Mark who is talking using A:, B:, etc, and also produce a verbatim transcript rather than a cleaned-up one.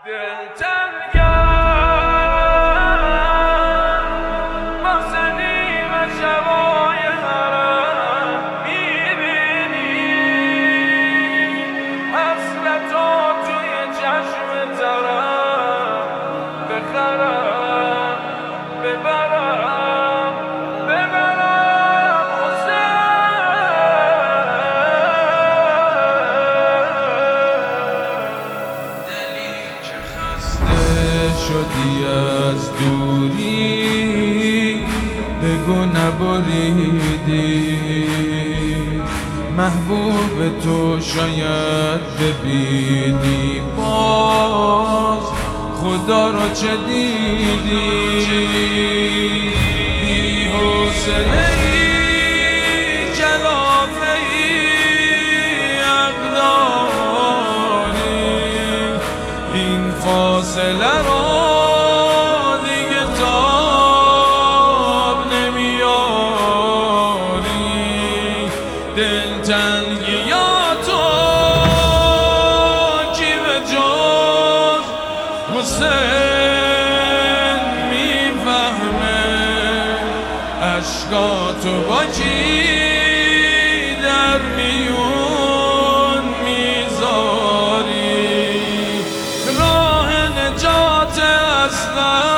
A: دلتنگم واسه نیمه شبای حرم میبینی حسرتو توی چشم ترم بخرم ببرم ببرم حسین دلی که خسته شدی از دوری بگو نبریدی محبوب تو شاید ببینی باز خدا رو چه دیدی بی حوصله ای جلافه ای اقداری این فاصله رو دیگه تاب نمیاری دلتنگی یا تو کی به جز حسین میفهمه اشکاتو با کی در میون میذاری راه نجات اصلا